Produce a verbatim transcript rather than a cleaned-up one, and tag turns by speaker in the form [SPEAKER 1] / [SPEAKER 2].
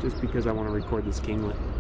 [SPEAKER 1] just because I want to record this kinglet.